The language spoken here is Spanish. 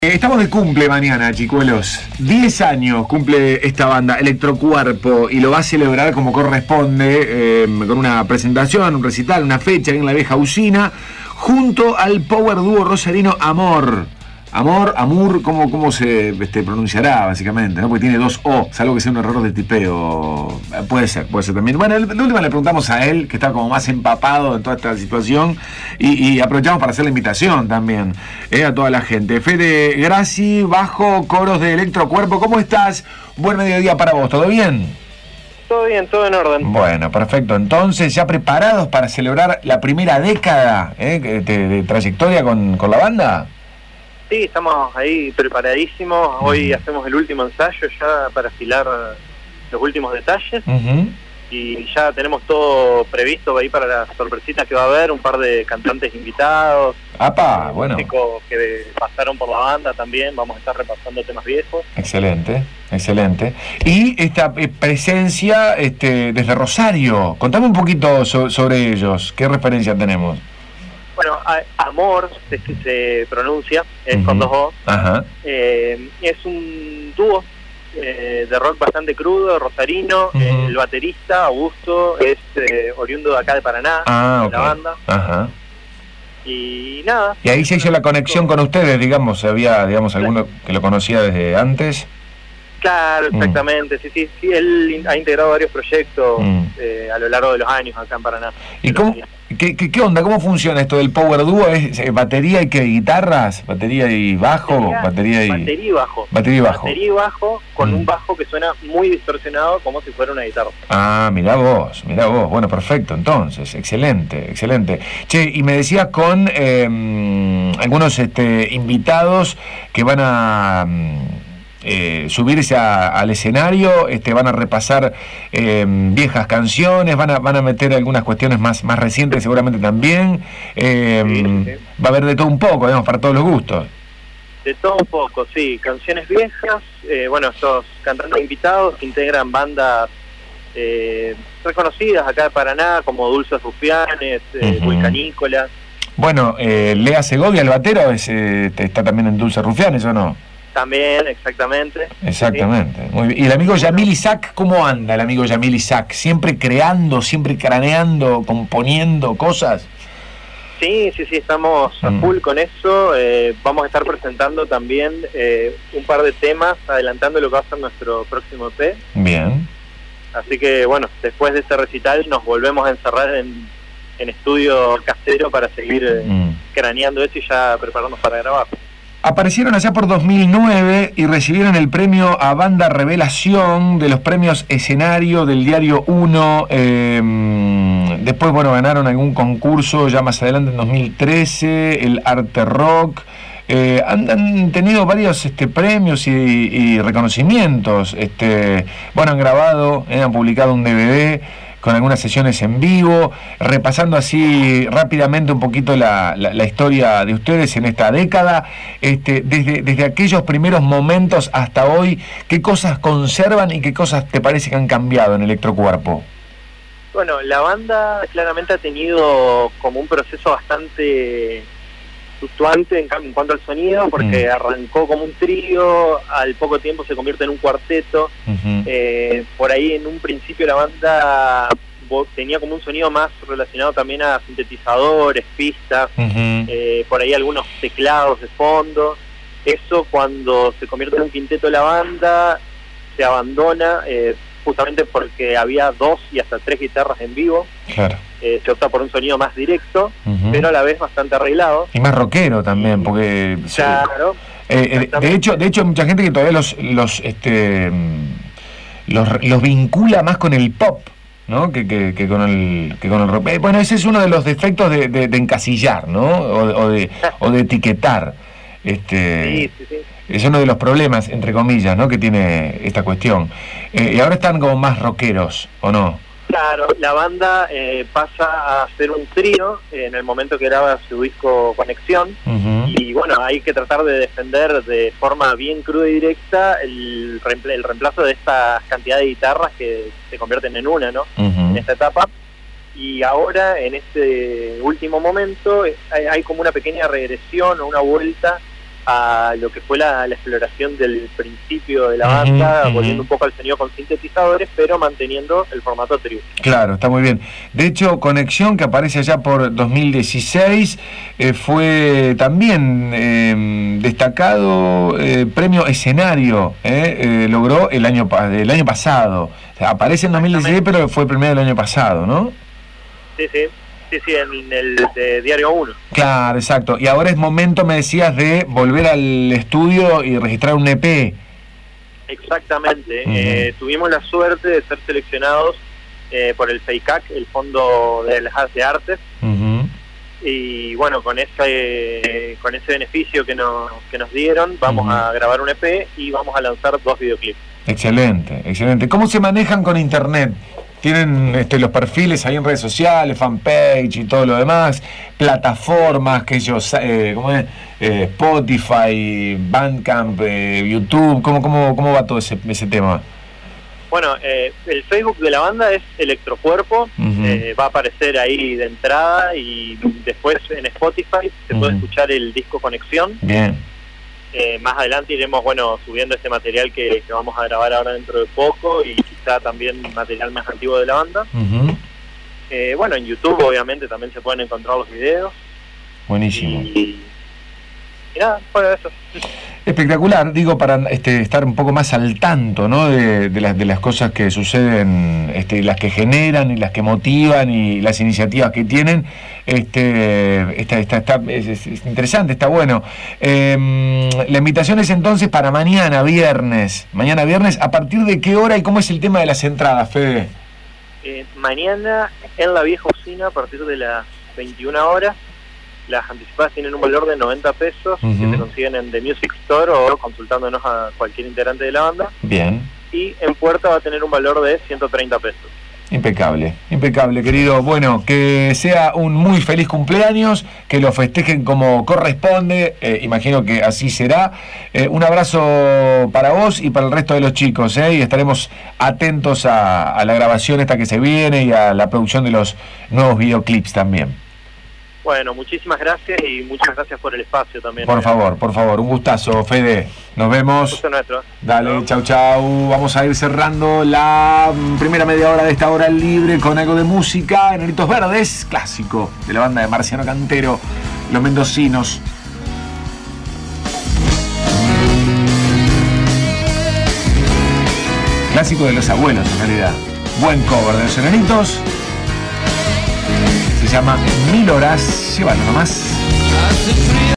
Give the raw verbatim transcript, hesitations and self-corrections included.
Estamos de cumple mañana, chicuelos. diez años cumple esta banda, Electrocuerpo, y lo va a celebrar como corresponde, eh, con una presentación, un recital, una fecha en la vieja usina, junto al power dúo rosarino Amor. Amor, Amur, ¿cómo, cómo se este, pronunciará básicamente? ¿No? Porque tiene dos O, salvo que sea un error de tipeo. Puede ser, puede ser también. Bueno, de última le preguntamos a él, que está como más empapado en toda esta situación, y, y aprovechamos para hacer la invitación también eh, a toda la gente. Fede Grassi, bajo, coros de Electrocuerpo, ¿cómo estás? Buen mediodía para vos, ¿todo bien? Todo bien, todo en orden. Bueno, perfecto. Entonces, ya preparados para celebrar la primera década eh, de, de trayectoria con, con la banda. Sí, estamos ahí preparadísimos. Hoy uh-huh. hacemos el último ensayo ya para afilar los últimos detalles. Uh-huh. Y ya tenemos todo previsto ahí para la sorpresita que va a haber. Un par de cantantes invitados. ¡Apa! Bueno. Músicos que pasaron por la banda también. Vamos a estar repasando temas viejos. Excelente, excelente. Y esta presencia este, desde Rosario. Contame un poquito so- sobre ellos. ¿Qué referencia tenemos? Bueno, Amor, es que se pronuncia, es uh-huh. con dos O. Ajá. Eh, es un dúo eh, de rock bastante crudo, rosarino. Uh-huh. Eh, el baterista, Augusto, es eh, oriundo de acá de Paraná, ah, de okay. la banda. Ajá. Y nada. Y ahí se hizo la conexión con ustedes, digamos, había, digamos, alguno que lo conocía desde antes. Claro, exactamente, mm. sí, sí, sí, él ha integrado varios proyectos mm. eh, a lo largo de los años acá en Paraná. ¿Y cómo, qué, qué, qué onda? ¿Cómo funciona esto del power duo? ¿Es eh, batería y qué? ¿Guitarras? ¿Batería y bajo? Batería, batería y batería y bajo. Batería y bajo. Batería y bajo con mm. un bajo que suena muy distorsionado como si fuera una guitarra. Ah, mirá vos, mirá vos. Bueno, perfecto, entonces, excelente, excelente. Che, y me decías con eh, algunos este, invitados que van a... Eh, subirse a, al escenario, este, van a repasar eh, viejas canciones, van a, van a meter algunas cuestiones más, más recientes seguramente también. Eh, sí, sí. Va a haber de todo un poco, digamos, para todos los gustos. De todo un poco, sí. Canciones viejas, eh, bueno, estos cantantes invitados que integran bandas eh, reconocidas acá de Paraná, como Dulces Rufianes, eh, uh-huh. Vulcanícolas. Bueno, eh, Lea Segovia, el batero, es, eh, está también en Dulces Rufianes, ¿o no? También, exactamente. Exactamente. Muy bien. ¿Y el amigo Yamil Isaac, cómo anda el amigo Yamil Isaac? ¿Siempre creando, siempre craneando, componiendo cosas? Sí, sí, sí, estamos mm. a full con eso. Eh, vamos a estar presentando también eh, un par de temas, adelantando lo que va a ser nuestro próximo E P. Bien. Así que, bueno, después de este recital nos volvemos a encerrar en, en estudio casero para seguir eh, mm. craneando eso y ya prepararnos para grabar. Aparecieron allá por dos mil nueve y recibieron el premio a Banda Revelación de los premios Escenario del Diario Uno. Eh, después, bueno, ganaron algún concurso ya más adelante en dos mil trece, el Arte Rock. Eh, han, han tenido varios este, premios y, y reconocimientos. Este, bueno, han grabado, eh, han publicado un D V D con algunas sesiones en vivo, repasando así rápidamente un poquito la, la, la historia de ustedes en esta década, este, desde, desde aquellos primeros momentos hasta hoy, ¿qué cosas conservan y qué cosas te parece que han cambiado en Electrocuerpo? Bueno, la banda claramente ha tenido como un proceso bastante fluctuante en, en cuanto al sonido, porque mm. arrancó como un trío, al poco tiempo se convierte en un cuarteto. Uh-huh. Eh, por ahí en un principio la banda tenía como un sonido más relacionado también a sintetizadores, pistas, uh-huh. eh, por ahí algunos teclados de fondo. Eso cuando se convierte en un quinteto la banda se abandona, eh, justamente porque había dos y hasta tres guitarras en vivo. Claro. Eh, se opta por un sonido más directo, uh-huh. pero a la vez bastante arreglado. Y más rockero también, porque... Claro. Eh, eh, de hecho, de hecho hay mucha gente que todavía los los este los, los vincula más con el pop, ¿no? Que, que, que con el que con el rock. Eh, bueno, ese es uno de los defectos de, de, de encasillar, ¿no? O, o de o de etiquetar. Este, sí, sí, sí. Es uno de los problemas, entre comillas, ¿no? Que tiene esta cuestión. Eh, y ahora están como más rockeros, ¿o no? Claro, la banda eh, pasa a ser un trío en el momento que graba su disco Conexión. Uh-huh. Y bueno, hay que tratar de defender de forma bien cruda y directa el, reempl- el reemplazo de esta cantidad de guitarras que se convierten en una, ¿no? Uh-huh. En esta etapa. Y ahora, en este último momento, hay, hay como una pequeña regresión o una vuelta a lo que fue la, la exploración del principio de la banda, uh-huh, volviendo uh-huh. un poco al sonido con sintetizadores, pero manteniendo el formato trío. Claro, está muy bien. De hecho, Conexión, que aparece allá por dos mil dieciséis, eh, fue también eh, destacado eh, premio escenario, eh, eh, logró el año, el año pasado. O sea, aparece en dos mil dieciséis, pero fue el premio del año pasado, ¿no? Sí, sí. Sí, sí, en el de Diario uno. Claro, exacto. Y ahora es momento, me decías, de volver al estudio y registrar un E P. Exactamente. Uh-huh. Eh, tuvimos la suerte de ser seleccionados eh, por el FEICAC, el Fondo de las de Artes. Uh-huh. Y bueno, con ese, con ese beneficio que nos, que nos dieron, vamos uh-huh. a grabar un E P y vamos a lanzar dos videoclips. Excelente, excelente. ¿Cómo se manejan con internet? Tienen este, los perfiles ahí en redes sociales, fanpage y todo lo demás, plataformas que ellos, eh, ¿cómo es? Eh, Spotify, Bandcamp, eh, YouTube, ¿cómo, cómo, ¿cómo va todo ese, ese tema? Bueno, eh, el Facebook de la banda es Electrocuerpo, uh-huh. eh, va a aparecer ahí de entrada y después en Spotify se uh-huh. puede escuchar el disco Conexión. Bien. Eh, más adelante iremos, bueno, subiendo este material que, que vamos a grabar ahora dentro de poco y quizá también material más antiguo de la banda. Uh-huh. Eh, bueno, en YouTube obviamente también se pueden encontrar los videos. Buenísimo. Y, y nada, bueno, eso. Espectacular, digo, para este, estar un poco más al tanto, ¿no? de, de, las, de las cosas que suceden, este, las que generan y las que motivan y las iniciativas que tienen. Este, está, está, está, es, es interesante, está bueno. Eh, la invitación es entonces para mañana, viernes. Mañana viernes, ¿a partir de qué hora y cómo es el tema de las entradas, Fede? Eh, mañana en la vieja usina, a partir de las veintiuna horas. Las anticipadas tienen un valor de noventa pesos, uh-huh. que se consiguen en The Music Store o consultándonos a cualquier integrante de la banda. Bien. Y en puerta va a tener un valor de ciento treinta pesos. Impecable, impecable, querido. Bueno, que sea un muy feliz cumpleaños, que lo festejen como corresponde, eh, imagino que así será. Eh, un abrazo para vos y para el resto de los chicos, eh, y estaremos atentos a, a la grabación esta que se viene y a la producción de los nuevos videoclips también. Bueno, muchísimas gracias y muchas gracias por el espacio también. Por favor, por favor, un gustazo, Fede. Nos vemos. Un gusto nuestro. Dale, ¿no? Chau, chau. Vamos a ir cerrando la primera media hora de esta hora libre con algo de música. Enanitos Verdes, clásico de la banda de Marciano Cantero, Los Mendocinos. Clásico de los abuelos, en realidad. Buen cover de los Enanitos. Se llama Mil Horas. Llévalo nomás.